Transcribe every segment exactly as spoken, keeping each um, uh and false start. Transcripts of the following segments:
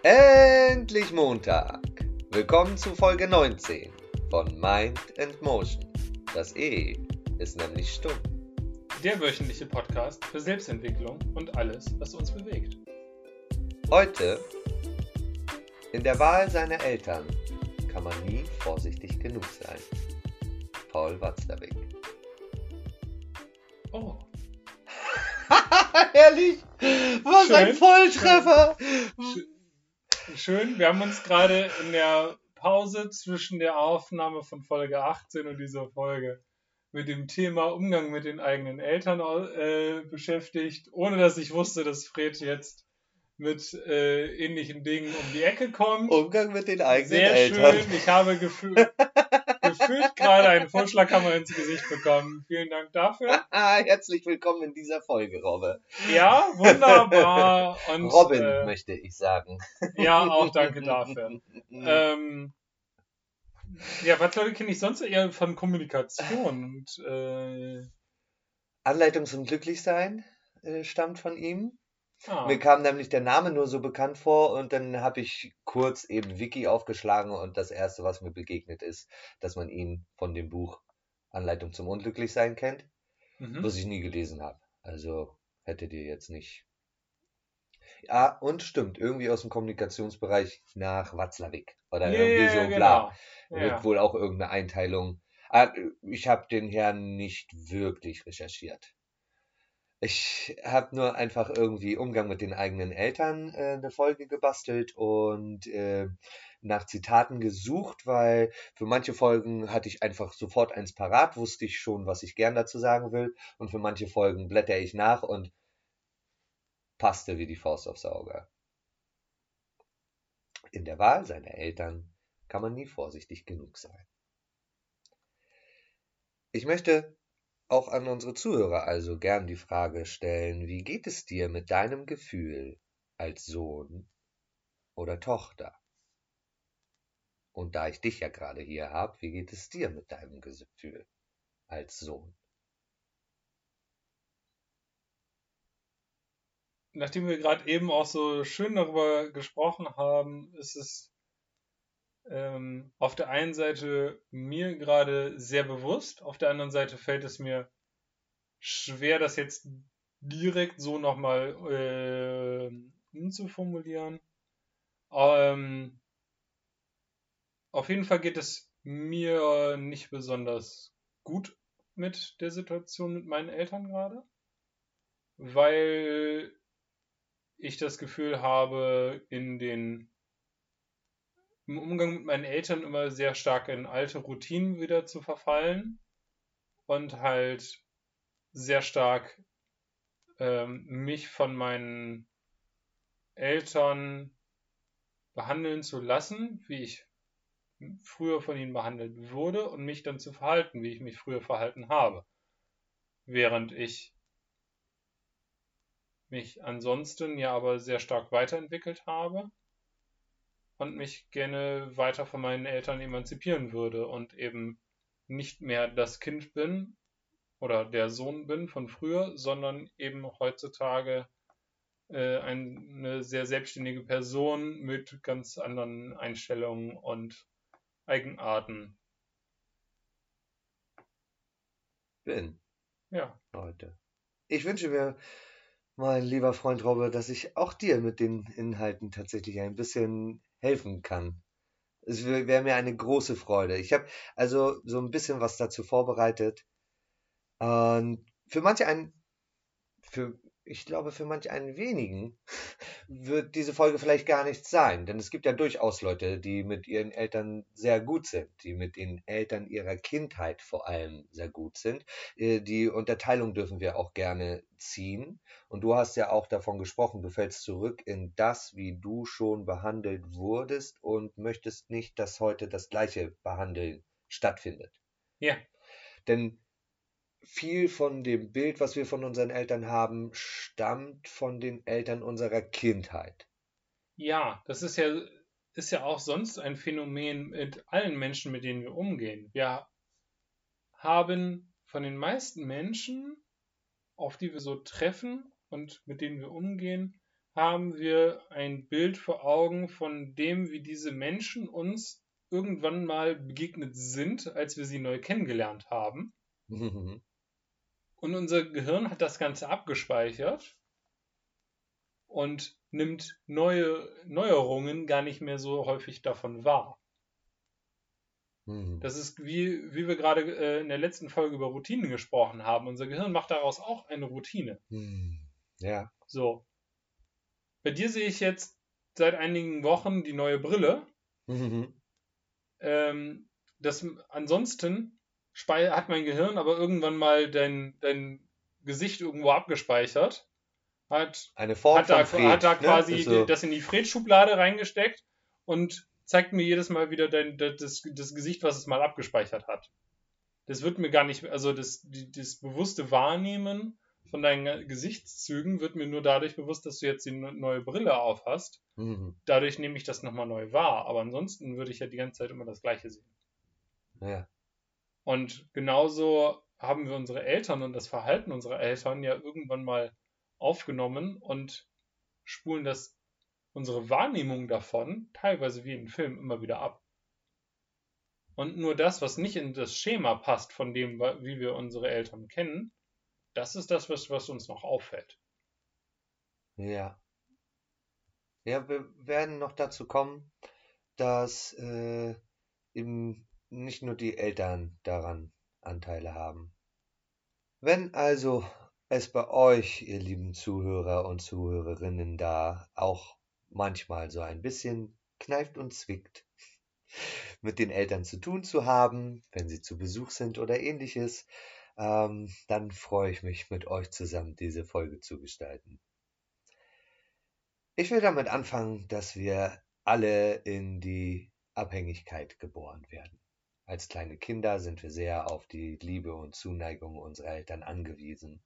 Endlich Montag! Willkommen zu Folge neunzehn von Mind and Motion. Das E ist nämlich stumm. Der wöchentliche Podcast für Selbstentwicklung und alles, was uns bewegt. Heute: In der Wahl seiner Eltern kann man nie vorsichtig genug sein. Paul Watzlawick. Oh. Herrlich! Was Schön, ein Volltreffer! Schön. Schön, wir haben uns gerade in der Pause zwischen der Aufnahme von Folge achtzehn und dieser Folge mit dem Thema Umgang mit den eigenen Eltern äh, beschäftigt, ohne dass ich wusste, dass Fred jetzt mit äh, ähnlichen Dingen um die Ecke kommt. Umgang mit den eigenen Sehr Eltern. schön, ich habe gefühlt, gefühlt gerade einen Vorschlaghammer ins Gesicht bekommen. Vielen Dank dafür. Herzlich willkommen in dieser Folge, Robbe. Ja, wunderbar. Und, Robin, äh, möchte ich sagen. Ja, auch danke dafür. ähm, ja, was Leute kenne ich sonst eher von Kommunikation und äh, Anleitung zum Glücklichsein äh, stammt von ihm. ah, Mir kam nämlich der Name nur so bekannt vor und dann habe ich kurz eben Wiki aufgeschlagen und das erste, was mir begegnet ist, dass man ihn von dem Buch Anleitung zum Unglücklichsein kennt, mhm. was ich nie gelesen habe. Also hättet ihr jetzt nicht. Ja, und stimmt, irgendwie aus dem Kommunikationsbereich nach Watzlawick oder Ja, irgendwie ja, so, ja, bla. genau. Wird Ja. wohl auch irgendeine Einteilung. Ah, ich habe den Herrn nicht wirklich recherchiert. Ich habe nur einfach irgendwie Umgang mit den eigenen Eltern äh, eine Folge gebastelt und äh, nach Zitaten gesucht, weil für manche Folgen hatte ich einfach sofort eins parat, wusste ich schon, was ich gern dazu sagen will, und für manche Folgen blätter ich nach und passte wie die Faust aufs Auge. In der Wahl seiner Eltern kann man nie vorsichtig genug sein. Ich möchte auch an unsere Zuhörer also gern die Frage stellen: Wie geht es dir mit deinem Gefühl als Sohn oder Tochter? Und da ich dich ja gerade hier habe, wie geht es dir mit deinem Gefühl als Sohn? Nachdem wir gerade eben auch so schön darüber gesprochen haben, ist es ähm, auf der einen Seite mir gerade sehr bewusst, auf der anderen Seite fällt es mir schwer, das jetzt direkt so nochmal äh, umzuformulieren. Ähm, auf jeden Fall geht es mir nicht besonders gut mit der Situation mit meinen Eltern gerade, weil ich das Gefühl habe, in den im Umgang mit meinen Eltern immer sehr stark in alte Routinen wieder zu verfallen und halt sehr stark ähm, mich von meinen Eltern behandeln zu lassen, wie ich früher von ihnen behandelt wurde, und mich dann zu verhalten, wie ich mich früher verhalten habe. Während ich mich ansonsten ja aber sehr stark weiterentwickelt habe und mich gerne weiter von meinen Eltern emanzipieren würde und eben nicht mehr das Kind bin oder der Sohn bin von früher, sondern eben heutzutage äh, eine sehr selbstständige Person mit ganz anderen Einstellungen und Eigenarten. Bin Ja. heute. Ich wünsche mir, mein lieber Freund Robert, dass ich auch dir mit den Inhalten tatsächlich ein bisschen helfen kann. Es wäre mir eine große Freude. Ich habe also so ein bisschen was dazu vorbereitet. Und für manche einen, für, ich glaube, für manch einen wenigen wird diese Folge vielleicht gar nichts sein. Denn es gibt ja durchaus Leute, die mit ihren Eltern sehr gut sind, die mit den Eltern ihrer Kindheit vor allem sehr gut sind. Äh, Die Unterteilung dürfen wir auch gerne ziehen. Und du hast ja auch davon gesprochen, du fällst zurück in das, wie du schon behandelt wurdest und möchtest nicht, dass heute das gleiche Behandeln stattfindet. Ja. Denn viel von dem Bild, was wir von unseren Eltern haben, stammt von den Eltern unserer Kindheit. Ja, das ist ja, ist ja auch sonst ein Phänomen mit allen Menschen, mit denen wir umgehen. Wir haben von den meisten Menschen, auf die wir so treffen und mit denen wir umgehen, haben wir ein Bild vor Augen von dem, wie diese Menschen uns irgendwann mal begegnet sind, als wir sie neu kennengelernt haben. Mhm. Und unser Gehirn hat das Ganze abgespeichert und nimmt neue Neuerungen gar nicht mehr so häufig davon wahr. Mhm. Das ist, wie, wie wir gerade äh, in der letzten Folge über Routinen gesprochen haben. Unser Gehirn macht daraus auch eine Routine. Mhm. Ja. So. Bei dir sehe ich jetzt seit einigen Wochen die neue Brille. Mhm. Ähm, das, ansonsten spei- hat mein Gehirn aber irgendwann mal dein, dein Gesicht irgendwo abgespeichert. Hat, Eine Form hat, da, von hat da Fred, ne? Ist quasi so. das in die Fred-Schublade reingesteckt und zeigt mir jedes Mal wieder dein, das, das Gesicht, was es mal abgespeichert hat. Das wird mir gar nicht, also das, die, das bewusste Wahrnehmen von deinen Gesichtszügen wird mir nur dadurch bewusst, dass du jetzt die neue Brille auf hast. Mhm. Dadurch nehme ich das nochmal neu wahr. Aber ansonsten würde ich ja die ganze Zeit immer das Gleiche sehen. Ja. Und genauso haben wir unsere Eltern und das Verhalten unserer Eltern ja irgendwann mal aufgenommen und spulen das, unsere Wahrnehmung davon, teilweise wie in Film, immer wieder ab. Und nur das, was nicht in das Schema passt, von dem, wie wir unsere Eltern kennen, das ist das, was, was uns noch auffällt. Ja. Ja, wir werden noch dazu kommen, dass äh, eben nicht nur die Eltern daran Anteile haben. Wenn also es bei euch, ihr lieben Zuhörer und Zuhörerinnen, da auch manchmal so ein bisschen kneift und zwickt, mit den Eltern zu tun zu haben, wenn sie zu Besuch sind oder ähnliches, ähm, dann freue ich mich, mit euch zusammen diese Folge zu gestalten. Ich will damit anfangen, dass wir alle in die Abhängigkeit geboren werden. Als kleine Kinder sind wir sehr auf die Liebe und Zuneigung unserer Eltern angewiesen.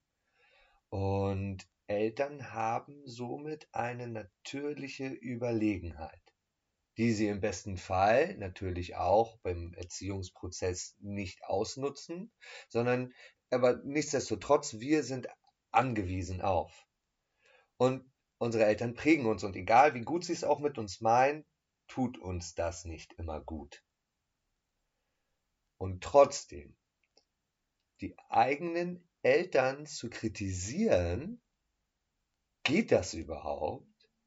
Und Eltern haben somit eine natürliche Überlegenheit, die sie im besten Fall natürlich auch beim Erziehungsprozess nicht ausnutzen, sondern aber nichtsdestotrotz, wir sind angewiesen auf. Und unsere Eltern prägen uns und egal wie gut sie es auch mit uns meinen, tut uns das nicht immer gut. Und trotzdem, die eigenen Eltern zu kritisieren, geht das überhaupt?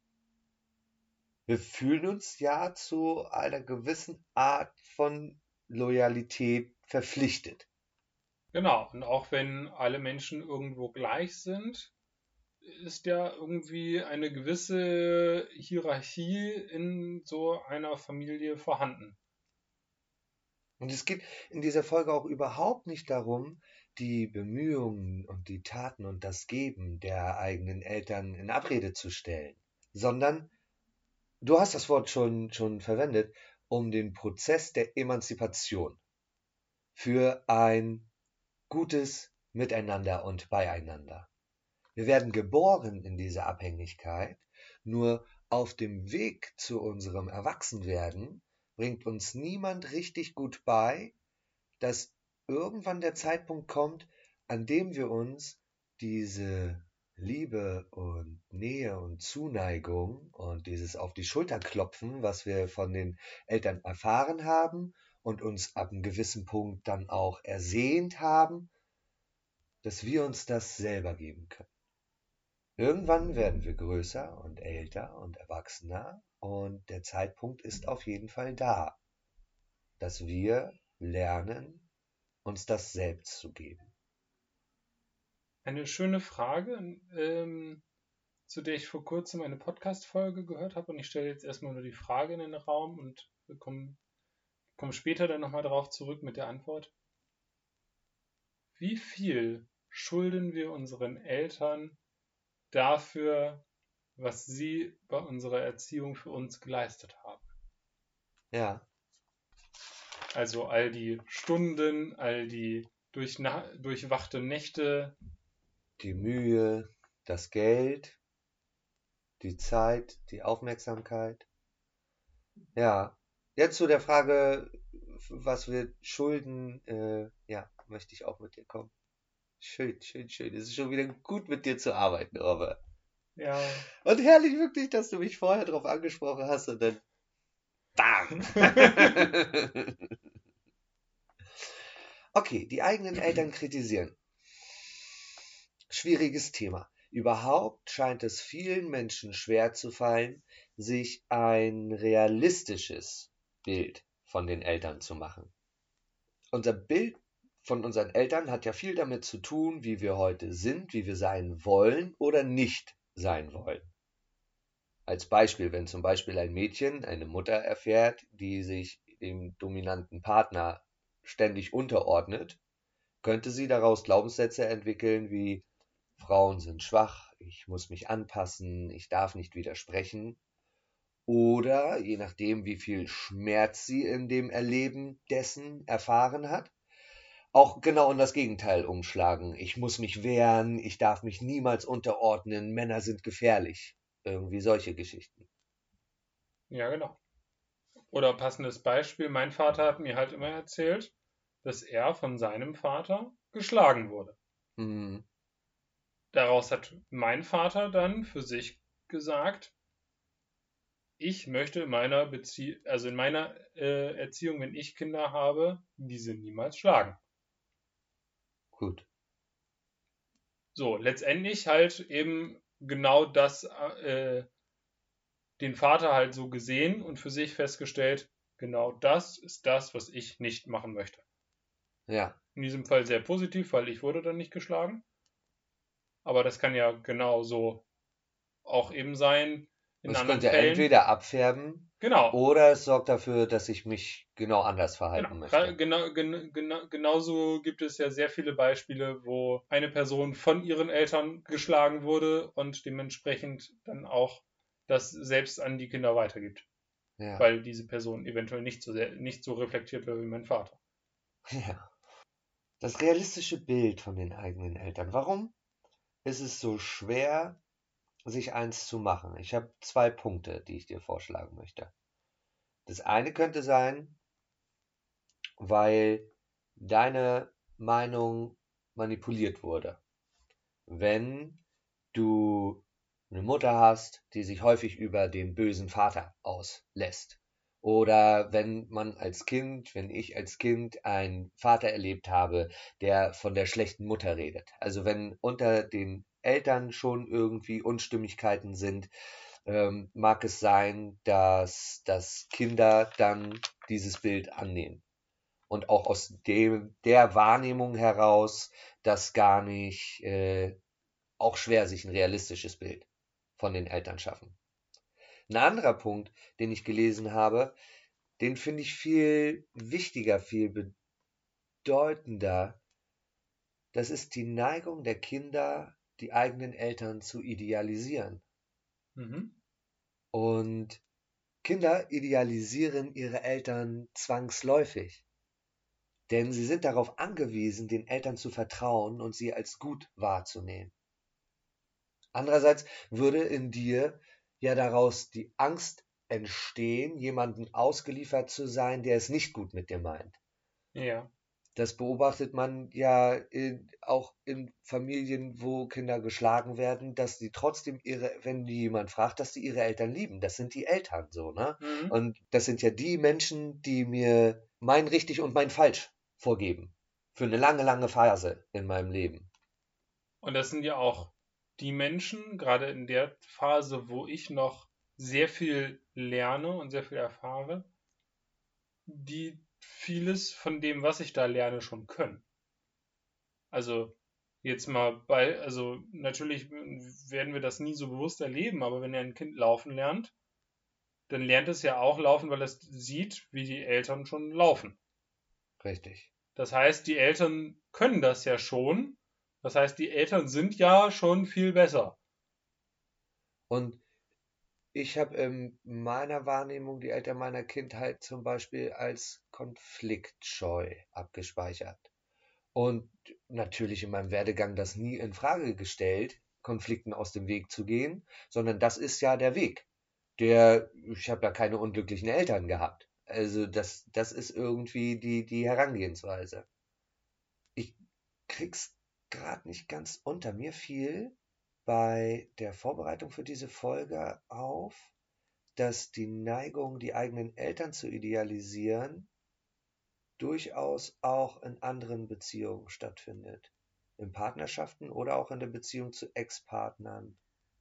Wir fühlen uns ja zu einer gewissen Art von Loyalität verpflichtet. Genau, und auch wenn alle Menschen irgendwo gleich sind, ist ja irgendwie eine gewisse Hierarchie in so einer Familie vorhanden. Und es geht in dieser Folge auch überhaupt nicht darum, die Bemühungen und die Taten und das Geben der eigenen Eltern in Abrede zu stellen, sondern, du hast das Wort schon, schon verwendet, um den Prozess der Emanzipation für ein gutes Miteinander und Beieinander. Wir werden geboren in dieser Abhängigkeit, nur auf dem Weg zu unserem Erwachsenwerden bringt uns niemand richtig gut bei, dass irgendwann der Zeitpunkt kommt, an dem wir uns diese Liebe und Nähe und Zuneigung und dieses auf die Schulter klopfen, was wir von den Eltern erfahren haben und uns ab einem gewissen Punkt dann auch ersehnt haben, dass wir uns das selber geben können. Irgendwann werden wir größer und älter und erwachsener und der Zeitpunkt ist auf jeden Fall da, dass wir lernen, uns das selbst zu geben. Eine schöne Frage, ähm, zu der ich vor kurzem eine Podcast-Folge gehört habe und ich stelle jetzt erstmal nur die Frage in den Raum und komme komm später dann nochmal darauf zurück mit der Antwort. Wie viel schulden wir unseren Eltern dafür, was sie bei unserer Erziehung für uns geleistet haben? Ja, Also all die Stunden, all die durchna durchwachte Nächte. die Mühe, das Geld, die Zeit, die Aufmerksamkeit. Ja, jetzt zu der Frage, was wir schulden, äh, ja, möchte ich auch mit dir kommen. Schön, schön, schön. Es ist schon wieder gut mit dir zu arbeiten, Robert. Ja. Und herrlich wirklich, dass du mich vorher drauf angesprochen hast und dann bam. Okay, die eigenen Eltern kritisieren. Schwieriges Thema. Überhaupt scheint es vielen Menschen schwer zu fallen, sich ein realistisches Bild von den Eltern zu machen. Unser Bild von unseren Eltern hat ja viel damit zu tun, wie wir heute sind, wie wir sein wollen oder nicht sein wollen. Als Beispiel, wenn zum Beispiel ein Mädchen eine Mutter erfährt, die sich dem dominanten Partner ständig unterordnet, könnte sie daraus Glaubenssätze entwickeln wie Frauen sind schwach, ich muss mich anpassen, ich darf nicht widersprechen. Oder, je nachdem, wie viel Schmerz sie in dem Erleben dessen erfahren hat, auch genau in das Gegenteil umschlagen. Ich muss mich wehren, ich darf mich niemals unterordnen, Männer sind gefährlich. Irgendwie solche Geschichten. Ja, genau. Oder passendes Beispiel, mein Vater hat mir halt immer erzählt, dass er von seinem Vater geschlagen wurde. Mhm. Daraus hat mein Vater dann für sich gesagt, ich möchte in meiner Bezie also in meiner äh, Erziehung, wenn ich Kinder habe, diese niemals schlagen. Gut. So, letztendlich halt eben genau das, äh, den Vater halt so gesehen und für sich festgestellt, genau das ist das, was ich nicht machen möchte. Ja. In diesem Fall sehr positiv, weil ich wurde dann nicht geschlagen. Aber das kann ja genauso auch eben sein in Es anderen könnte Fällen. entweder abfärben Genau, oder es sorgt dafür, dass ich mich genau anders genau. verhalten Gra- möchte. Genau, gen, genau. Genauso gibt es ja sehr viele Beispiele, wo eine Person von ihren Eltern geschlagen wurde und dementsprechend dann auch das selbst an die Kinder weitergibt. Ja. Weil diese Person eventuell nicht so, sehr, nicht so reflektiert war wie mein Vater. Ja. Das realistische Bild von den eigenen Eltern. Warum ist es so schwer, sich eins zu machen? Ich habe zwei Punkte, die ich dir vorschlagen möchte. Das eine könnte sein, weil deine Meinung manipuliert wurde. Wenn du eine Mutter hast, die sich häufig über den bösen Vater auslässt. Oder wenn man als Kind, wenn ich als Kind einen Vater erlebt habe, der von der schlechten Mutter redet. Also wenn unter den Eltern schon irgendwie Unstimmigkeiten sind, ähm, mag es sein, dass, dass Kinder dann dieses Bild annehmen. Und auch aus dem, der Wahrnehmung heraus, dass gar nicht äh, auch schwer sich ein realistisches Bild von den Eltern schaffen. Ein anderer Punkt, den ich gelesen habe, den finde ich viel wichtiger, viel bedeutender. Das ist die Neigung der Kinder, die eigenen Eltern zu idealisieren. Mhm. Und Kinder idealisieren ihre Eltern zwangsläufig, denn sie sind darauf angewiesen, den Eltern zu vertrauen und sie als gut wahrzunehmen. Andererseits würde in dir ja daraus die Angst entstehen, jemandem ausgeliefert zu sein, der es nicht gut mit dir meint. Ja. Das beobachtet man ja in, auch in Familien, wo Kinder geschlagen werden, dass die trotzdem ihre, wenn die jemand fragt, dass die ihre Eltern lieben. Das sind die Eltern so, ne? Mhm. Und das sind ja die Menschen, die mir mein richtig und mein falsch vorgeben. Für eine lange, lange Phase in meinem Leben. Und das sind ja auch die Menschen, gerade in der Phase, wo ich noch sehr viel lerne und sehr viel erfahre, die vieles von dem, was ich da lerne, schon können. Also jetzt mal bei, also natürlich werden wir das nie so bewusst erleben, aber wenn ja ein Kind laufen lernt, dann lernt es ja auch laufen, weil es sieht, wie die Eltern schon laufen. Richtig. Das heißt, die Eltern können das ja schon. Das heißt, die Eltern sind ja schon viel besser. Und ich habe in meiner Wahrnehmung die Eltern meiner Kindheit zum Beispiel als konfliktscheu abgespeichert. Und natürlich in meinem Werdegang das nie in Frage gestellt, Konflikten aus dem Weg zu gehen, sondern das ist ja der Weg. Der, ich habe ja keine unglücklichen Eltern gehabt. Also das, das ist irgendwie die, die Herangehensweise. Ich krieg's gerade nicht ganz unter. Mir fiel bei der Vorbereitung für diese Folge auf, dass die Neigung, die eigenen Eltern zu idealisieren, durchaus auch in anderen Beziehungen stattfindet. In Partnerschaften oder auch in der Beziehung zu Ex-Partnern.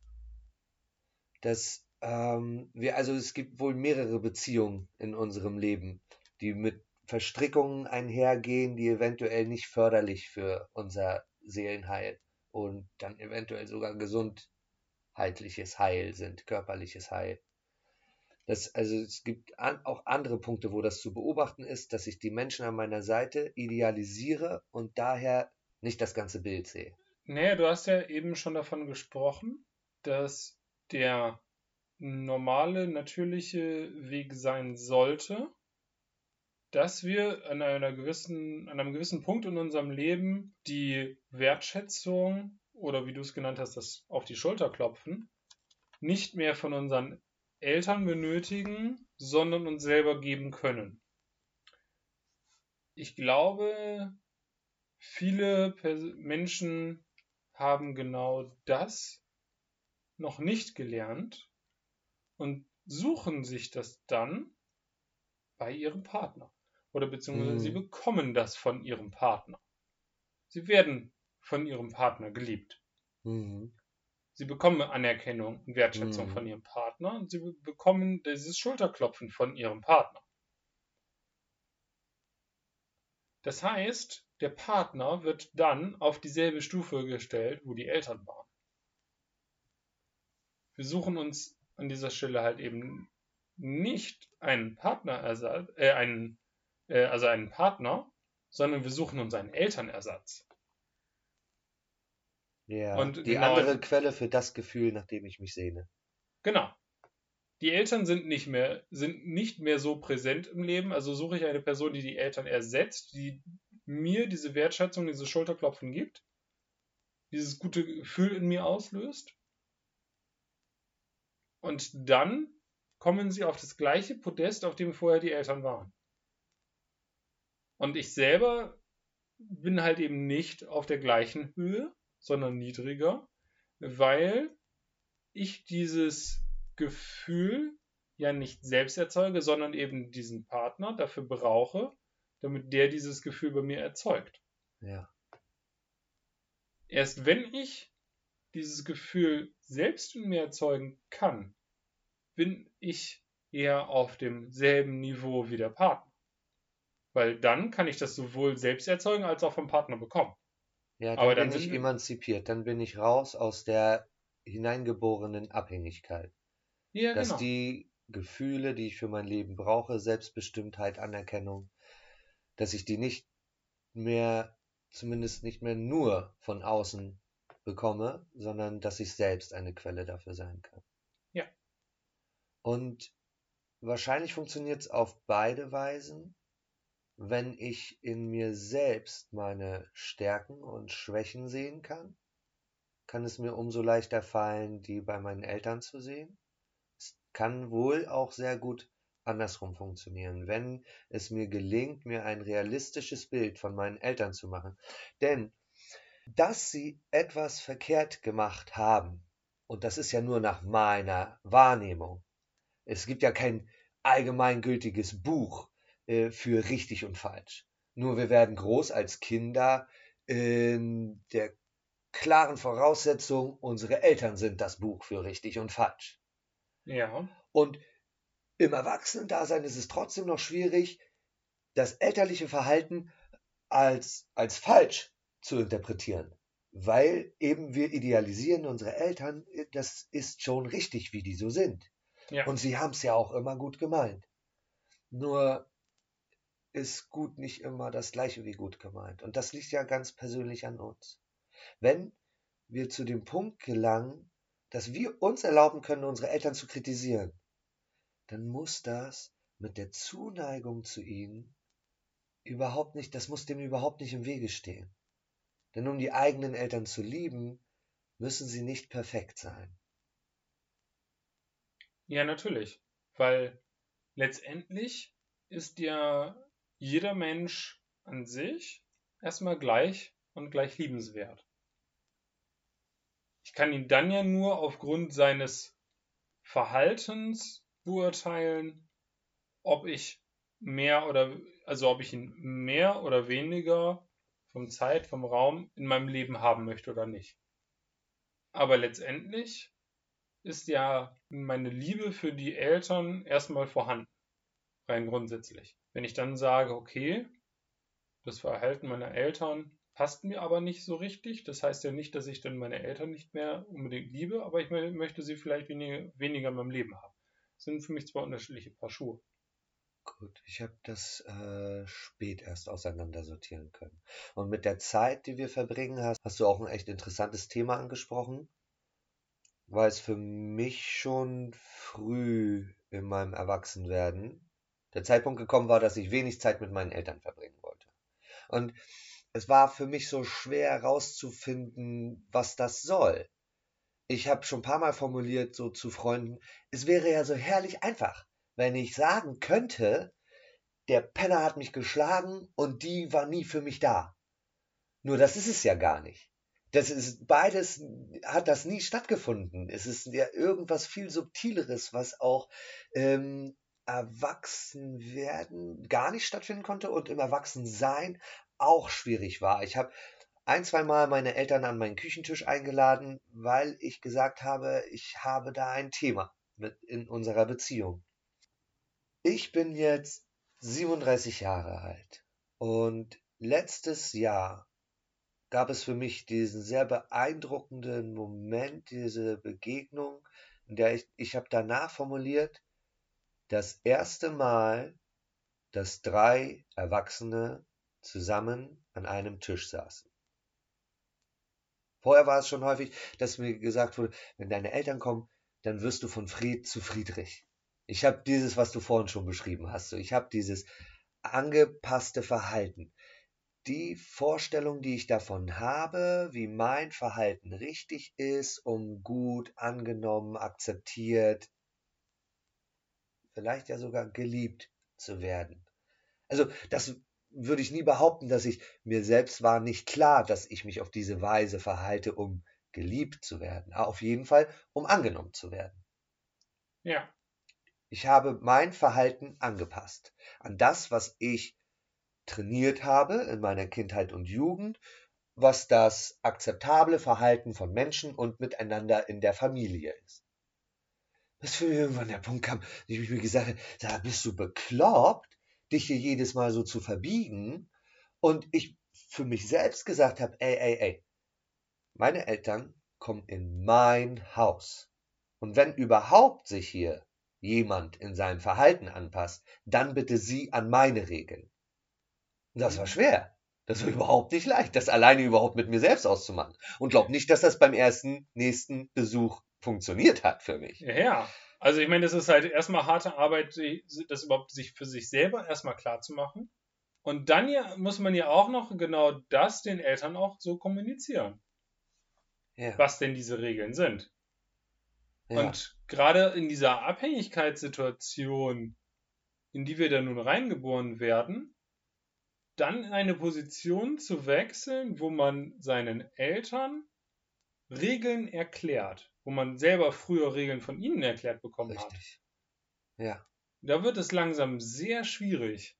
Dass ähm, wir, also es gibt wohl mehrere Beziehungen in unserem Leben, die mit Verstrickungen einhergehen, die eventuell nicht förderlich für unser Seelenheil und dann eventuell sogar gesundheitliches Heil sind, körperliches Heil. Das, also es gibt an, auch andere Punkte, wo das zu beobachten ist, dass ich die Menschen an meiner Seite idealisiere und daher nicht das ganze Bild sehe. Naja, du hast ja eben schon davon gesprochen, dass der normale, natürliche Weg sein sollte, dass wir an einer gewissen, an einem gewissen Punkt in unserem Leben die Wertschätzung oder wie du es genannt hast, das auf die Schulter klopfen, nicht mehr von unseren Eltern benötigen, sondern uns selber geben können. Ich glaube, viele Pers- Menschen haben genau das noch nicht gelernt und suchen sich das dann bei ihrem Partner. Oder beziehungsweise sie Hm. bekommen das von ihrem Partner. Sie werden von ihrem Partner geliebt. Mhm. Sie bekommen Anerkennung und Wertschätzung von Mhm. ihrem Partner und sie be- bekommen dieses Schulterklopfen von ihrem Partner. Das heißt, der Partner wird dann auf dieselbe Stufe gestellt, wo die Eltern waren. Wir suchen uns an dieser Stelle halt eben nicht einen Partnerersatz, äh, einen, äh, also einen Partner, sondern wir suchen uns einen Elternersatz. Ja, Und die genau, andere Quelle für das Gefühl, nach dem ich mich sehne. genau. Die Eltern sind nicht mehr, sind nicht mehr so präsent im Leben, also suche ich eine Person, die die Eltern ersetzt, die mir diese Wertschätzung, dieses Schulterklopfen gibt, dieses gute Gefühl in mir auslöst. Und dann kommen sie auf das gleiche Podest, auf dem vorher die Eltern waren. Und ich selber bin halt eben nicht auf der gleichen Höhe, sondern niedriger, weil ich dieses Gefühl ja nicht selbst erzeuge, sondern eben diesen Partner dafür brauche, damit der dieses Gefühl bei mir erzeugt. Ja. Erst wenn ich dieses Gefühl selbst in mir erzeugen kann, bin ich eher auf demselben Niveau wie der Partner. Weil dann kann ich das sowohl selbst erzeugen als auch vom Partner bekommen. Ja, Aber dann dann bin sind ich wir. emanzipiert, dann bin ich raus aus der hineingeborenen Abhängigkeit. Ja, Dass genau. die Gefühle, die ich für mein Leben brauche, Selbstbestimmtheit, Anerkennung, dass ich die nicht mehr, zumindest nicht mehr nur von außen bekomme, sondern dass ich selbst eine Quelle dafür sein kann. Ja. Und wahrscheinlich funktioniert es auf beide Weisen. Wenn ich in mir selbst meine Stärken und Schwächen sehen kann, kann es mir umso leichter fallen, die bei meinen Eltern zu sehen. Es kann wohl auch sehr gut andersrum funktionieren, wenn es mir gelingt, mir ein realistisches Bild von meinen Eltern zu machen. Denn dass sie etwas verkehrt gemacht haben, und das ist ja nur nach meiner Wahrnehmung. Es gibt ja kein allgemeingültiges Buch äh, für richtig und falsch. Nur wir werden groß als Kinder in der klaren Voraussetzung, unsere Eltern sind das Buch für richtig und falsch. Ja. Und im Erwachsenendasein ist es trotzdem noch schwierig, das elterliche Verhalten als, als falsch zu interpretieren. Weil eben wir idealisieren unsere Eltern, das ist schon richtig, wie die so sind. Ja. Und sie haben es ja auch immer gut gemeint. Nur ist gut nicht immer das gleiche wie gut gemeint. Und das liegt ja ganz persönlich an uns. Wenn wir zu dem Punkt gelangen, dass wir uns erlauben können, unsere Eltern zu kritisieren, dann muss das mit der Zuneigung zu ihnen überhaupt nicht, das muss dem überhaupt nicht im Wege stehen. Denn um die eigenen Eltern zu lieben, müssen sie nicht perfekt sein. Ja, natürlich. Weil letztendlich ist ja jeder Mensch an sich erstmal gleich und gleich liebenswert. Ich kann ihn dann ja nur aufgrund seines Verhaltens beurteilen, ob ich mehr oder, also ob ich ihn mehr oder weniger vom Zeit, vom Raum in meinem Leben haben möchte oder nicht. Aber letztendlich ist ja meine Liebe für die Eltern erstmal vorhanden, rein grundsätzlich. Wenn ich dann sage, okay, das Verhalten meiner Eltern passt mir aber nicht so richtig, das heißt ja nicht, dass ich dann meine Eltern nicht mehr unbedingt liebe, aber ich möchte sie vielleicht weniger, weniger in meinem Leben haben. Das sind für mich zwei unterschiedliche Paar Schuhe. Gut, ich habe das äh, spät erst auseinandersortieren können. Und mit der Zeit, die wir verbringen, hast, hast du auch ein echt interessantes Thema angesprochen, weil es für mich schon früh in meinem Erwachsenwerden der Zeitpunkt gekommen war, dass ich wenig Zeit mit meinen Eltern verbringen wollte. Und es war für mich so schwer herauszufinden, was das soll. Ich habe schon ein paar Mal formuliert, so zu Freunden, es wäre ja so herrlich einfach, wenn ich sagen könnte, der Penner hat mich geschlagen und die war nie für mich da. Nur das ist es ja gar nicht. Das ist beides hat das nie stattgefunden. Es ist ja irgendwas viel Subtileres, was auch ähm, Erwachsenwerden gar nicht stattfinden konnte und im Erwachsensein auch schwierig war. Ich habe ein, zwei Mal meine Eltern an meinen Küchentisch eingeladen, weil ich gesagt habe, ich habe da ein Thema mit in unserer Beziehung. Ich bin jetzt siebenunddreißig Jahre alt und letztes Jahr gab es für mich diesen sehr beeindruckenden Moment, diese Begegnung, in der ich, ich habe danach formuliert, das erste Mal, dass drei Erwachsene zusammen an einem Tisch saßen. Vorher war es schon häufig, dass mir gesagt wurde, wenn deine Eltern kommen, dann wirst du von Fred zu Friedrich. Ich habe dieses, was du vorhin schon beschrieben hast. So, ich habe dieses angepasste Verhalten. Die Vorstellung, die ich davon habe, wie mein Verhalten richtig ist, um gut angenommen, akzeptiert, vielleicht ja sogar geliebt zu werden. Also das würde ich nie behaupten, dass ich mir selbst war nicht klar, dass ich mich auf diese Weise verhalte, um geliebt zu werden. Aber auf jeden Fall, um angenommen zu werden. Ja. Ich habe mein Verhalten angepasst an das, was ich trainiert habe in meiner Kindheit und Jugend, was das akzeptable Verhalten von Menschen und miteinander in der Familie ist. Bis für irgendwann der Punkt kam, dass ich mir gesagt habe, sag, bist du bekloppt, dich hier jedes Mal so zu verbiegen? Und ich für mich selbst gesagt habe, ey, ey, ey, meine Eltern kommen in mein Haus. Und wenn überhaupt sich hier jemand in seinem Verhalten anpasst, dann bitte sie an meine Regeln. Und das war schwer. Das war überhaupt nicht leicht, das alleine überhaupt mit mir selbst auszumachen. Und glaub nicht, dass das beim ersten, nächsten Besuch funktioniert hat für mich. Ja, ja. Also ich meine, das ist halt erstmal harte Arbeit, das überhaupt sich für sich selber erstmal klar zu machen. Und dann ja, muss man ja auch noch genau das den Eltern auch so kommunizieren, Ja, was denn diese Regeln sind. ja, Und gerade in dieser Abhängigkeitssituation, in die wir da nun reingeboren werden, dann in eine Position zu wechseln, wo man seinen Eltern Regeln erklärt, wo man selber früher Regeln von ihnen erklärt bekommen hat. richtig. Ja. Da wird es langsam sehr schwierig.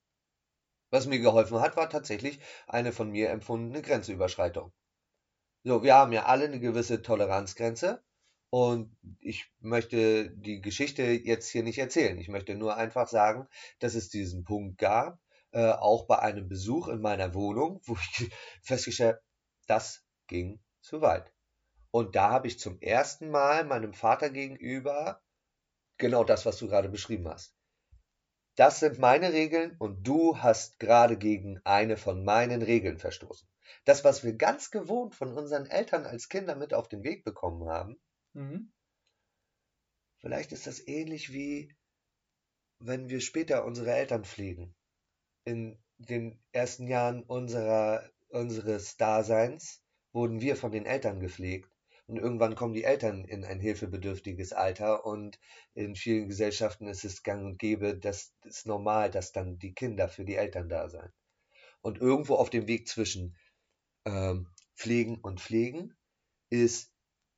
Was mir geholfen hat, war tatsächlich eine von mir empfundene Grenzüberschreitung. So, wir haben ja alle eine gewisse Toleranzgrenze und ich möchte die Geschichte jetzt hier nicht erzählen. Ich möchte nur einfach sagen, dass es diesen Punkt gab, äh, auch bei einem Besuch in meiner Wohnung, wo ich festgestellt habe, das ging zu weit. Und da habe ich zum ersten Mal meinem Vater gegenüber genau das, was du gerade beschrieben hast. Das sind meine Regeln und du hast gerade gegen eine von meinen Regeln verstoßen. Das, was wir ganz gewohnt von unseren Eltern als Kinder mit auf den Weg bekommen haben, Mhm. vielleicht ist das ähnlich wie wenn wir später unsere Eltern pflegen. In den ersten Jahren unserer, unseres Daseins wurden wir von den Eltern gepflegt. Und irgendwann kommen die Eltern in ein hilfebedürftiges Alter und in vielen Gesellschaften ist es gang und gäbe, das ist normal, dass dann die Kinder für die Eltern da sein. Und irgendwo auf dem Weg zwischen ähm, Pflegen und Pflegen ist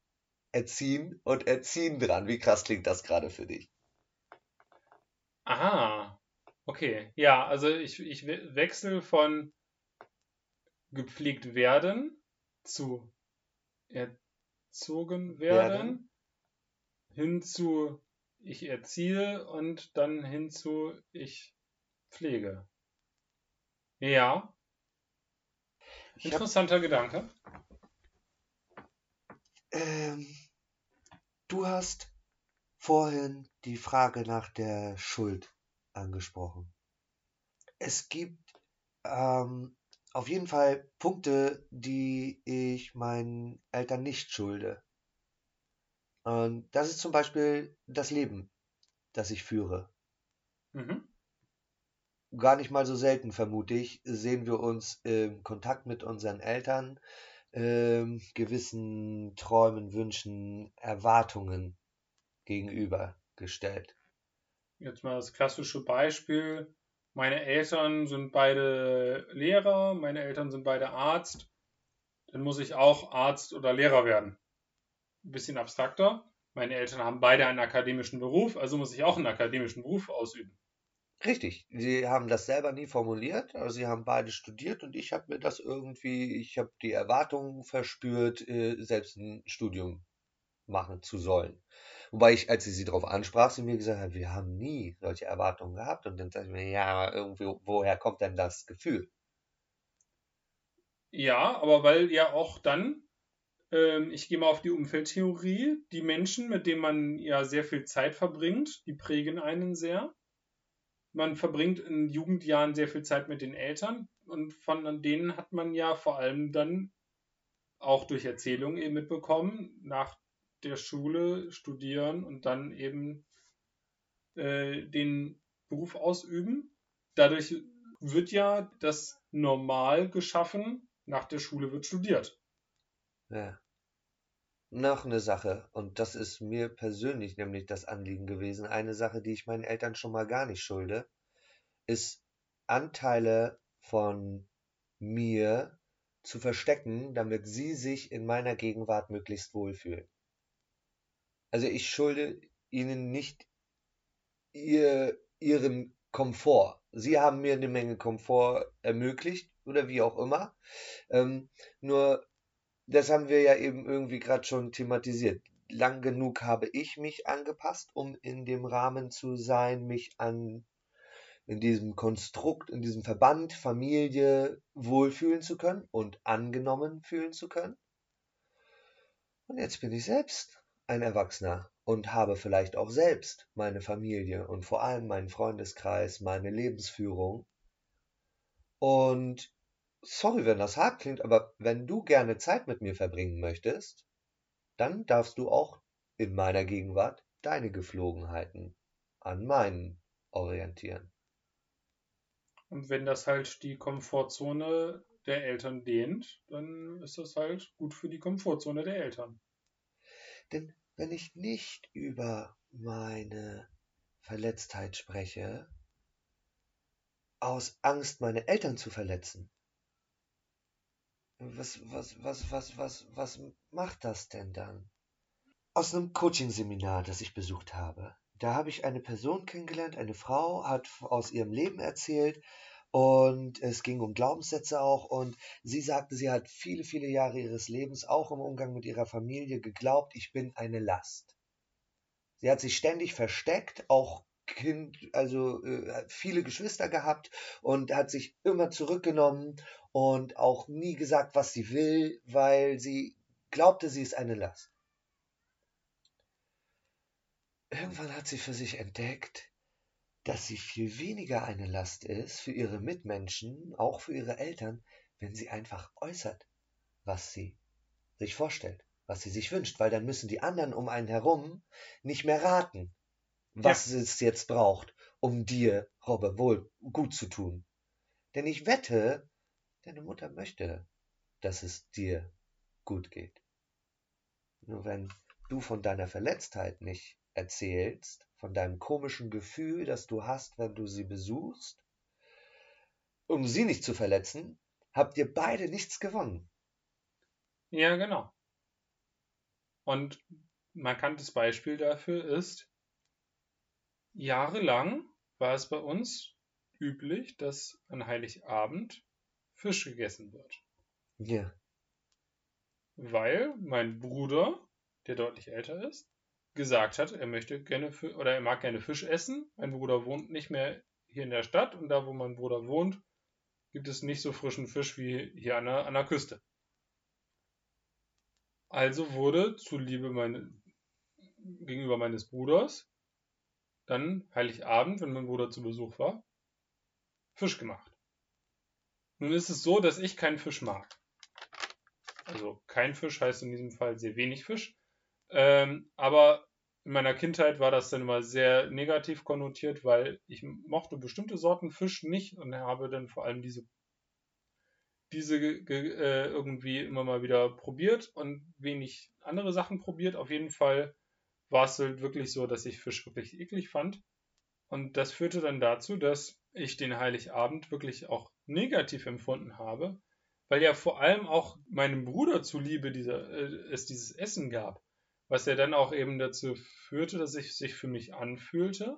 Erziehen und Erziehen dran. Wie krass klingt das gerade für dich? Aha, okay. Ja, also ich, ich we- wechsle von gepflegt werden zu erzogen Werden? werden, hin zu ich erziehe und dann hin zu ich pflege. Ja, Ich habe, interessanter Gedanke. ähm, du hast vorhin die Frage nach der Schuld angesprochen. Es gibt ähm, auf jeden Fall Punkte, die ich meinen Eltern nicht schulde. Und das ist zum Beispiel das Leben, das ich führe. Mhm. Gar nicht mal so selten, vermute ich, sehen wir uns im Kontakt mit unseren Eltern, ähm, gewissen Träumen, Wünschen, Erwartungen gegenübergestellt. Jetzt mal das klassische Beispiel. Meine Eltern sind beide Lehrer, meine Eltern sind beide Arzt. Dann muss ich auch Arzt oder Lehrer werden. Ein bisschen abstrakter. Meine Eltern haben beide einen akademischen Beruf, also muss ich auch einen akademischen Beruf ausüben. Richtig, sie haben das selber nie formuliert, aber sie haben beide studiert und ich habe mir das irgendwie, ich habe die Erwartungen verspürt, äh, selbst ein Studium machen zu sollen. Wobei ich, als ich sie darauf ansprach, sie mir gesagt hat, wir haben nie solche Erwartungen gehabt. Und dann dachte ich mir, ja, irgendwie, woher kommt denn das Gefühl? Ja, aber weil ja auch dann, ähm, ich gehe mal auf die Umfeldtheorie, die Menschen, mit denen man ja sehr viel Zeit verbringt, die prägen einen sehr. Man verbringt in Jugendjahren sehr viel Zeit mit den Eltern und von denen hat man ja vor allem dann auch durch Erzählungen eben mitbekommen, nach der Schule studieren und dann eben äh, den Beruf ausüben. Dadurch wird ja das Normal geschaffen, nach der Schule wird studiert. Ja. Noch eine Sache, und das ist mir persönlich nämlich das Anliegen gewesen, eine Sache, die ich meinen Eltern schon mal gar nicht schulde, ist Anteile von mir zu verstecken, damit sie sich in meiner Gegenwart möglichst wohlfühlen. Also ich schulde ihnen nicht ihr, ihren Komfort. Sie haben mir eine Menge Komfort ermöglicht oder wie auch immer. Ähm, nur, das haben wir ja eben irgendwie gerade schon thematisiert. Lang genug habe ich mich angepasst, um in dem Rahmen zu sein, mich an in diesem Konstrukt, in diesem Verband Familie wohlfühlen zu können und angenommen fühlen zu können. Und jetzt bin ich selbst ein Erwachsener und habe vielleicht auch selbst meine Familie und vor allem meinen Freundeskreis, meine Lebensführung. Und sorry, wenn das hart klingt, aber wenn du gerne Zeit mit mir verbringen möchtest, dann darfst du auch in meiner Gegenwart deine Geflogenheiten an meinen orientieren. Und wenn das halt die Komfortzone der Eltern dehnt, dann ist das halt gut für die Komfortzone der Eltern. Denn wenn ich nicht über meine Verletztheit spreche, aus Angst, meine Eltern zu verletzen, was, was, was, was, was, was macht das denn dann? Aus einem Coaching-Seminar, das ich besucht habe. Da habe ich eine Person kennengelernt, eine Frau, hat aus ihrem Leben erzählt und es ging um Glaubenssätze auch und sie sagte, sie hat viele, viele Jahre ihres Lebens auch im Umgang mit ihrer Familie geglaubt, ich bin eine Last. Sie hat sich ständig versteckt, auch Kind, also äh, viele Geschwister gehabt und hat sich immer zurückgenommen und auch nie gesagt, was sie will, weil sie glaubte, sie ist eine Last. Irgendwann hat sie für sich entdeckt, dass sie viel weniger eine Last ist für ihre Mitmenschen, auch für ihre Eltern, wenn sie einfach äußert, was sie sich vorstellt, was sie sich wünscht, weil dann müssen die anderen um einen herum nicht mehr raten, Ja, was es jetzt braucht, um dir, Robbe, wohl gut zu tun. Denn ich wette, deine Mutter möchte, dass es dir gut geht. Nur wenn du von deiner Verletztheit nicht erzählst, von deinem komischen Gefühl, das du hast, wenn du sie besuchst, um sie nicht zu verletzen, habt ihr beide nichts gewonnen. ja, genau. Und markantes Beispiel dafür ist, jahrelang war es bei uns üblich, dass an Heiligabend Fisch gegessen wird. Ja. Weil mein Bruder, der deutlich älter ist, gesagt hat, er möchte gerne oder er mag gerne Fisch essen. Mein Bruder wohnt nicht mehr hier in der Stadt und da, wo mein Bruder wohnt, gibt es nicht so frischen Fisch wie hier an der, an der Küste. Also wurde zuliebe meine, gegenüber meines Bruders dann Heiligabend, wenn mein Bruder zu Besuch war, Fisch gemacht. Nun ist es so, dass ich keinen Fisch mag. Also kein Fisch heißt in diesem Fall sehr wenig Fisch. Ähm, aber in meiner Kindheit war das dann immer sehr negativ konnotiert, weil ich mochte bestimmte Sorten Fisch nicht und habe dann vor allem diese, diese äh, irgendwie immer mal wieder probiert und wenig andere Sachen probiert. Auf jeden Fall war es halt wirklich so, dass ich Fisch wirklich eklig fand. Und das führte dann dazu, dass ich den Heiligabend wirklich auch negativ empfunden habe, weil ja vor allem auch meinem Bruder zuliebe dieser, äh, es dieses Essen gab, was ja dann auch eben dazu führte, dass es sich für mich anfühlte,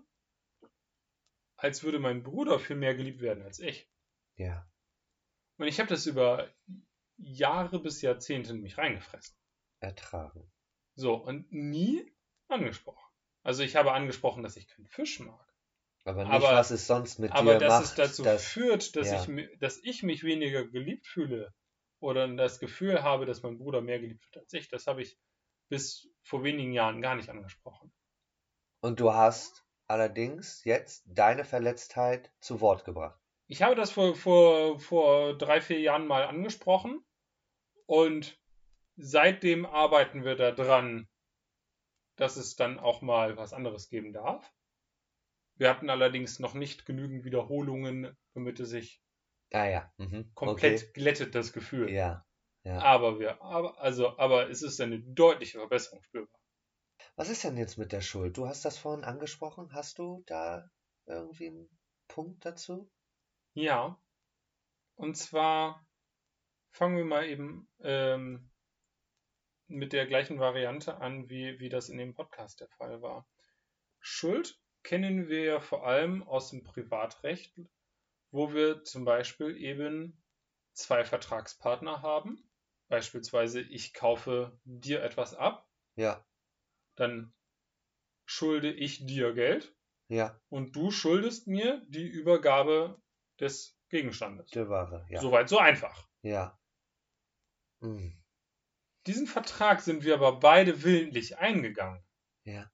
als würde mein Bruder viel mehr geliebt werden als ich. Ja. Und ich habe das über Jahre bis Jahrzehnte in mich reingefressen. Ertragen. So, und nie angesprochen. Also ich habe angesprochen, dass ich keinen Fisch mag. Aber nicht, aber, was es sonst mit aber dir dass macht. es dazu dass, führt, dass, ja. ich, dass ich mich weniger geliebt fühle oder das Gefühl habe, dass mein Bruder mehr geliebt wird als ich, das habe ich bis vor wenigen Jahren gar nicht angesprochen. Und du hast allerdings jetzt deine Verletztheit zu Wort gebracht. Ich habe das vor, vor, vor drei, vier Jahren mal angesprochen und seitdem arbeiten wir daran, dass es dann auch mal was anderes geben darf. Wir hatten allerdings noch nicht genügend Wiederholungen, damit es sich ah, ja. mhm. komplett okay. glättet, das Gefühl. Ja. ja. Aber wir, aber, also, aber es ist eine deutliche Verbesserung spürbar. Was ist denn jetzt mit der Schuld? Du hast das vorhin angesprochen. Hast du da irgendwie einen Punkt dazu? Ja. Und zwar fangen wir mal eben ähm, mit der gleichen Variante an, wie, wie das in dem Podcast der Fall war. Schuld kennen wir ja vor allem aus dem Privatrecht, wo wir zum Beispiel eben zwei Vertragspartner haben. Beispielsweise, ich kaufe dir etwas ab. Ja. Dann schulde ich dir Geld. Ja. Und du schuldest mir die Übergabe des Gegenstandes. Der Ware, ja. Soweit so einfach. Ja. Mhm. Diesen Vertrag sind wir aber beide willentlich eingegangen. Ja.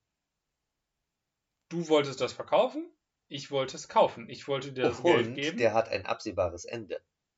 Du wolltest das verkaufen, ich wollte es kaufen. Ich wollte dir das Und Geld geben. Der hat ein absehbares Ende.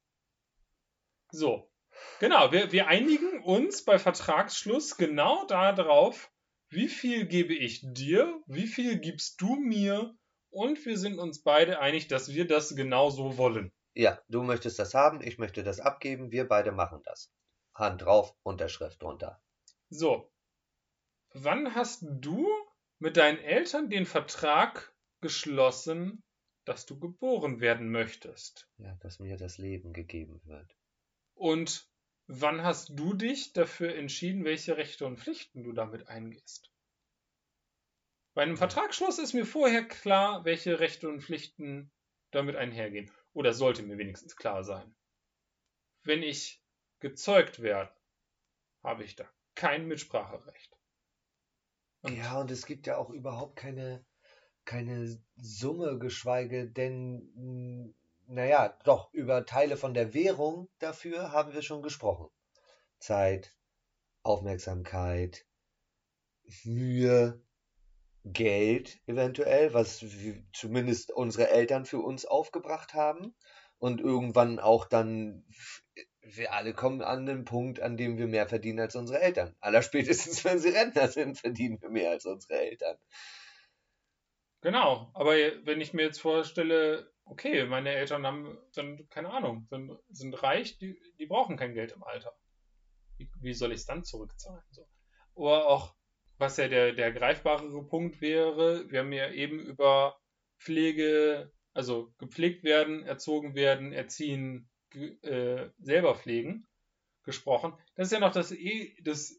So. Genau, wir, wir einigen uns bei Vertragsschluss genau darauf, wie viel gebe ich dir, wie viel gibst du mir und wir sind uns beide einig, dass wir das genau so wollen. Ja, du möchtest das haben, ich möchte das abgeben, wir beide machen das. Hand drauf, Unterschrift drunter. So. Wann hast du mit deinen Eltern den Vertrag geschlossen, dass du geboren werden möchtest? Ja, dass mir das Leben gegeben wird. Und wann hast du dich dafür entschieden, welche Rechte und Pflichten du damit eingehst? Bei einem Vertragsschluss ist mir vorher klar, welche Rechte und Pflichten damit einhergehen. Oder sollte mir wenigstens klar sein. Wenn ich gezeugt werde, habe ich da kein Mitspracherecht. Und ja, und es gibt ja auch überhaupt keine, keine Summe, geschweige denn, naja, doch, über Teile von der Währung dafür haben wir schon gesprochen. Zeit, Aufmerksamkeit, Mühe, Geld eventuell, was zumindest unsere Eltern für uns aufgebracht haben. Und irgendwann auch dann, wir alle kommen an den Punkt, an dem wir mehr verdienen als unsere Eltern. Allerspätestens, wenn sie Rentner sind, verdienen wir mehr als unsere Eltern. Genau, aber wenn ich mir jetzt vorstelle, okay, meine Eltern haben, sind, keine Ahnung, sind, sind reich, die, die brauchen kein Geld im Alter. Wie, wie soll ich es dann zurückzahlen? So. Oder auch, was ja der, der greifbarere Punkt wäre, wir haben ja eben über Pflege, also gepflegt werden, erzogen werden, erziehen, ge, äh, selber pflegen gesprochen. Das ist ja noch das, das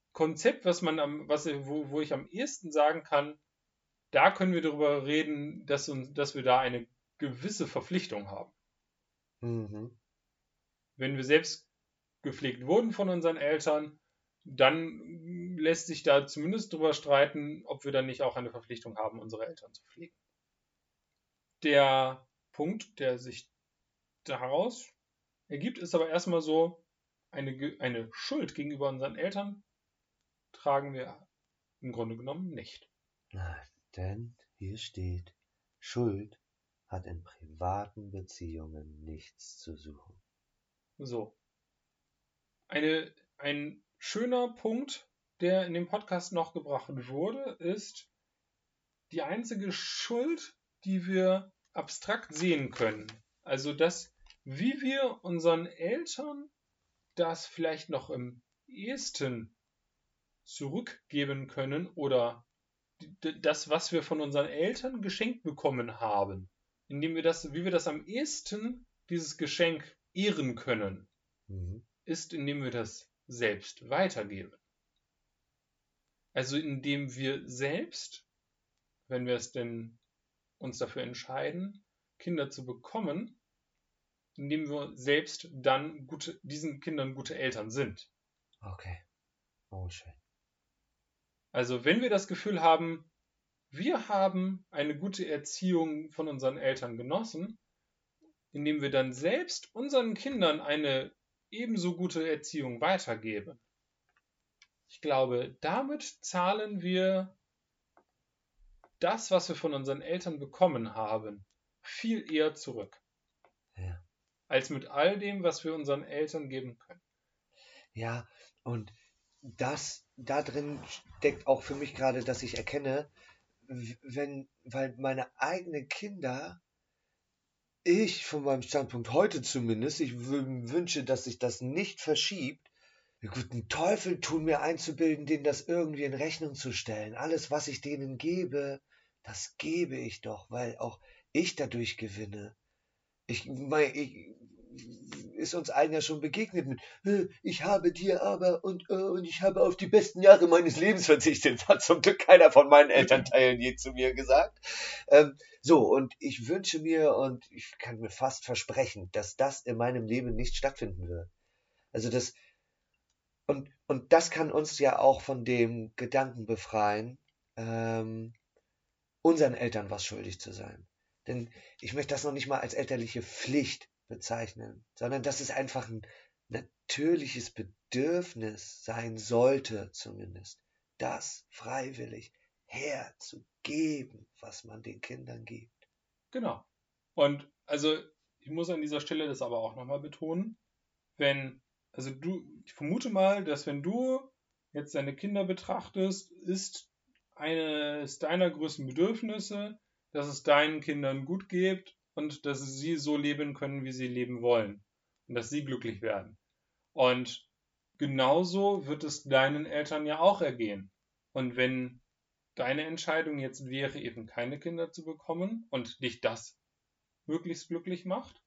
Konzept, was man am, was, wo, wo ich am ehesten sagen kann, da können wir darüber reden, dass, uns, dass wir da eine gewisse Verpflichtung haben. Mhm. Wenn wir selbst gepflegt wurden von unseren Eltern, dann lässt sich da zumindest drüber streiten, ob wir dann nicht auch eine Verpflichtung haben, unsere Eltern zu pflegen. Der Punkt, der sich daraus ergibt, ist aber erstmal so, eine, eine Schuld gegenüber unseren Eltern tragen wir im Grunde genommen nicht. Nein, denn hier steht, Schuld hat in privaten Beziehungen nichts zu suchen. So. Eine, ein schöner Punkt, der in dem Podcast noch gebracht wurde, ist die einzige Schuld, die wir abstrakt sehen können. Also das, wie wir unseren Eltern das vielleicht noch im ehesten zurückgeben können oder das, was wir von unseren Eltern geschenkt bekommen haben, indem wir das, wie wir das am ehesten dieses Geschenk ehren können, Mhm. ist, indem wir das selbst weitergeben. Also indem wir selbst, wenn wir es denn uns dafür entscheiden, Kinder zu bekommen, indem wir selbst dann gute, diesen Kindern gute Eltern sind. Okay. Oh, schön. Also wenn wir das Gefühl haben, wir haben eine gute Erziehung von unseren Eltern genossen, indem wir dann selbst unseren Kindern eine ebenso gute Erziehung weitergeben. Ich glaube, damit zahlen wir das, was wir von unseren Eltern bekommen haben, viel eher zurück. Ja. Als mit all dem, was wir unseren Eltern geben können. Ja, und das, da drin steckt auch für mich gerade, dass ich erkenne, wenn, weil meine eigenen Kinder, ich von meinem Standpunkt heute zumindest, ich wünsche, dass sich das nicht verschiebt, den guten Teufel tun mir einzubilden, denen das irgendwie in Rechnung zu stellen. Alles, was ich denen gebe, das gebe ich doch, weil auch ich dadurch gewinne. Ich meine, ich, ist uns allen ja schon begegnet mit, ich habe dir aber und, und ich habe auf die besten Jahre meines Lebens verzichtet. Hat zum Glück keiner von meinen Elternteilen je zu mir gesagt. Ähm, so, und ich wünsche mir und ich kann mir fast versprechen, dass das in meinem Leben nicht stattfinden wird. Also das, und, und das kann uns ja auch von dem Gedanken befreien, ähm, unseren Eltern was schuldig zu sein. Denn ich möchte das noch nicht mal als elterliche Pflicht bezeichnen, sondern dass es einfach ein natürliches Bedürfnis sein sollte, zumindest, das freiwillig herzugeben, was man den Kindern gibt. Genau. Und also ich muss an dieser Stelle das aber auch nochmal betonen, wenn, also du, ich vermute mal, dass wenn du jetzt deine Kinder betrachtest, ist eines deiner größten Bedürfnisse, dass es deinen Kindern gut geht und dass sie so leben können, wie sie leben wollen. Und dass sie glücklich werden. Und genauso wird es deinen Eltern ja auch ergehen. Und wenn deine Entscheidung jetzt wäre, eben keine Kinder zu bekommen und dich das möglichst glücklich macht,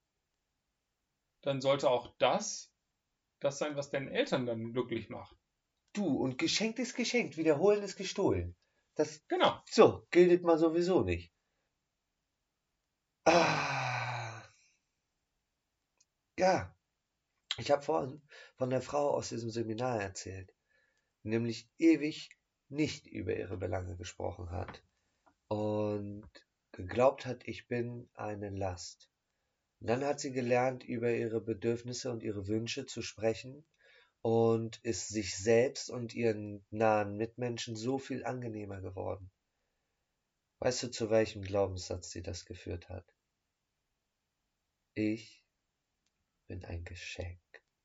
dann sollte auch das das sein, was deinen Eltern dann glücklich macht. Du, und geschenkt ist geschenkt, wiederholen ist gestohlen. Das, Genau. so, gilt man sowieso nicht. Ah, ja, ich habe vorhin von der Frau aus diesem Seminar erzählt, nämlich ewig nicht über ihre Belange gesprochen hat und geglaubt hat, ich bin eine Last. Und dann hat sie gelernt, über ihre Bedürfnisse und ihre Wünsche zu sprechen und ist sich selbst und ihren nahen Mitmenschen so viel angenehmer geworden. Weißt du, zu welchem Glaubenssatz sie das geführt hat? Ich bin ein Geschenk.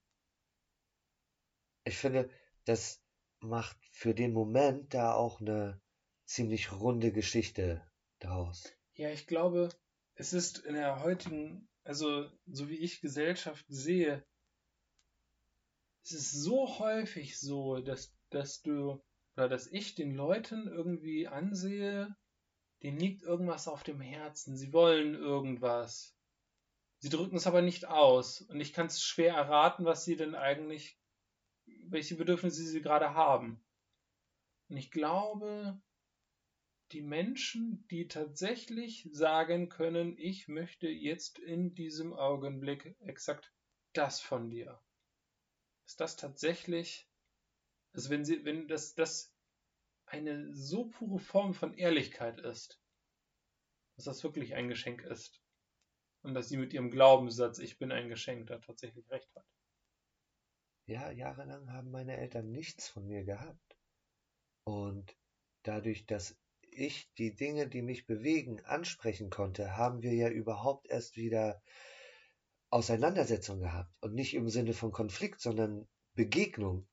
Ich finde, das macht für den Moment da auch eine ziemlich runde Geschichte draus. Ja, ich glaube, es ist in der heutigen, also so wie ich Gesellschaft sehe, es ist so häufig so, dass, dass du oder dass ich den Leuten irgendwie ansehe, denen liegt irgendwas auf dem Herzen, sie wollen irgendwas. Sie drücken es aber nicht aus und ich kann es schwer erraten, was sie denn eigentlich welche Bedürfnisse sie gerade haben. Und ich glaube, die Menschen, die tatsächlich sagen können, ich möchte jetzt in diesem Augenblick exakt das von dir, ist das tatsächlich, also wenn sie, wenn das, das eine so pure Form von Ehrlichkeit ist, dass das wirklich ein Geschenk ist. Und dass sie mit ihrem Glaubenssatz, ich bin ein Geschenk, da tatsächlich recht hat. Ja, jahrelang haben meine Eltern nichts von mir gehabt. Und dadurch, dass ich die Dinge, die mich bewegen, ansprechen konnte, haben wir ja überhaupt erst wieder Auseinandersetzung gehabt. Und nicht im Sinne von Konflikt, sondern Begegnung.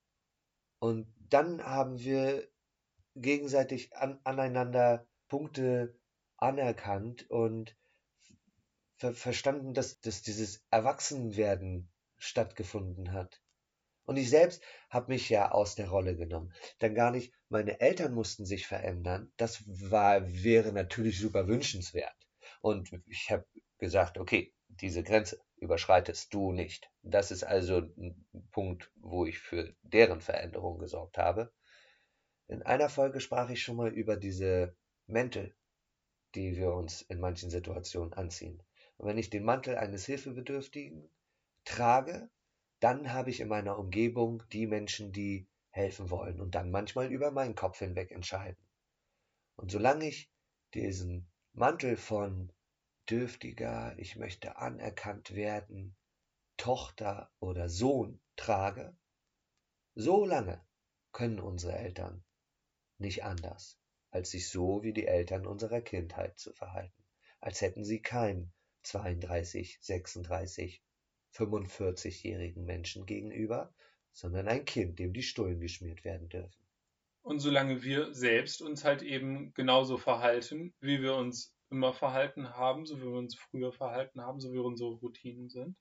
Und dann haben wir gegenseitig an, aneinander Punkte anerkannt und ver verstanden, dass, dass dieses Erwachsenwerden stattgefunden hat. Und ich selbst habe mich ja aus der Rolle genommen. Dann gar nicht, meine Eltern mussten sich verändern. Das war, wäre natürlich super wünschenswert. Und ich habe gesagt, okay, diese Grenze überschreitest du nicht. Das ist also ein Punkt, wo ich für deren Veränderung gesorgt habe. In einer Folge sprach ich schon mal über diese Mäntel, die wir uns in manchen Situationen anziehen. Und wenn ich den Mantel eines Hilfebedürftigen trage, dann habe ich in meiner Umgebung die Menschen, die helfen wollen und dann manchmal über meinen Kopf hinweg entscheiden. Und solange ich diesen Mantel von dürftiger, ich möchte anerkannt werden, Tochter oder Sohn trage, so lange können unsere Eltern nicht anders, als sich so wie die Eltern unserer Kindheit zu verhalten, als hätten sie keinen zweiunddreißig, sechsunddreißig, fünfundvierzig-jährigen Menschen gegenüber, sondern ein Kind, dem die Stullen geschmiert werden dürfen. Und solange wir selbst uns halt eben genauso verhalten, wie wir uns immer verhalten haben, so wie wir uns früher verhalten haben, so wie unsere Routinen sind,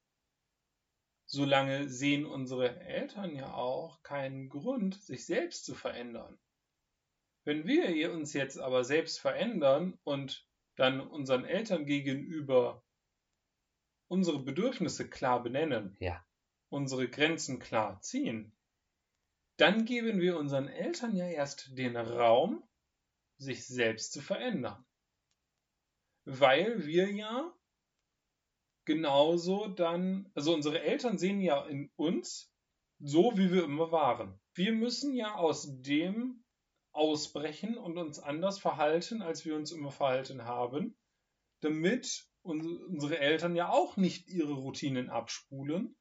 solange sehen unsere Eltern ja auch keinen Grund, sich selbst zu verändern. Wenn wir uns jetzt aber selbst verändern und dann unseren Eltern gegenüber unsere Bedürfnisse klar benennen, Ja, unsere Grenzen klar ziehen, dann geben wir unseren Eltern ja erst den Raum, sich selbst zu verändern. Weil wir ja genauso dann, also unsere Eltern sehen ja in uns so, wie wir immer waren. Wir müssen ja aus dem ausbrechen und uns anders verhalten, als wir uns immer verhalten haben, damit unsere Eltern ja auch nicht ihre Routinen abspulen,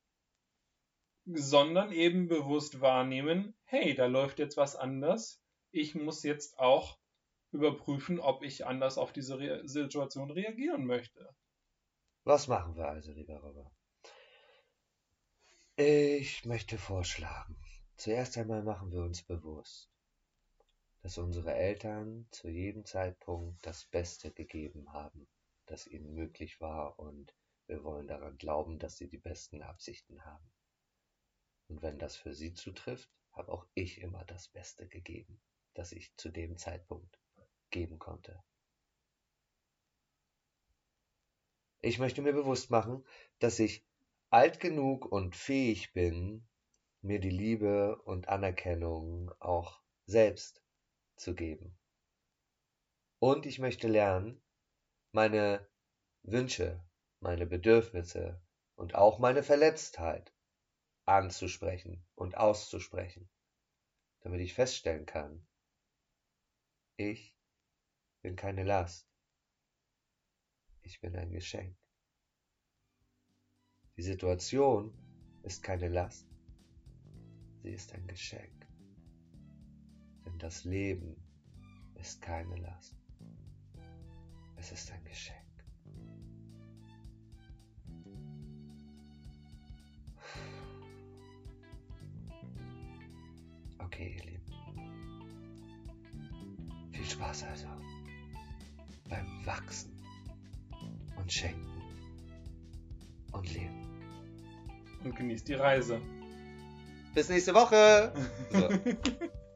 sondern eben bewusst wahrnehmen, hey, da läuft jetzt was anders. Ich muss jetzt auch überprüfen, ob ich anders auf diese Re- Situation reagieren möchte. was machen wir also, lieber Robert? Ich möchte vorschlagen, zuerst einmal machen wir uns bewusst, dass unsere Eltern zu jedem Zeitpunkt das Beste gegeben haben, das ihnen möglich war, und wir wollen daran glauben, dass sie die besten Absichten haben. Und wenn das für sie zutrifft, habe auch ich immer das Beste gegeben, das ich zu dem Zeitpunkt geben konnte. Ich möchte mir bewusst machen, dass ich alt genug und fähig bin, mir die Liebe und Anerkennung auch selbst zu geben. Und ich möchte lernen, meine Wünsche, meine Bedürfnisse und auch meine Verletztheit anzusprechen und auszusprechen, damit ich feststellen kann, ich bin keine Last, ich bin ein Geschenk. Die Situation ist keine Last, sie ist ein Geschenk. Denn das Leben ist keine Last, es ist ein Geschenk. Okay, ihr Lieben. Viel Spaß also beim Wachsen und Schenken und Leben. Und genießt die Reise. Bis nächste Woche! So.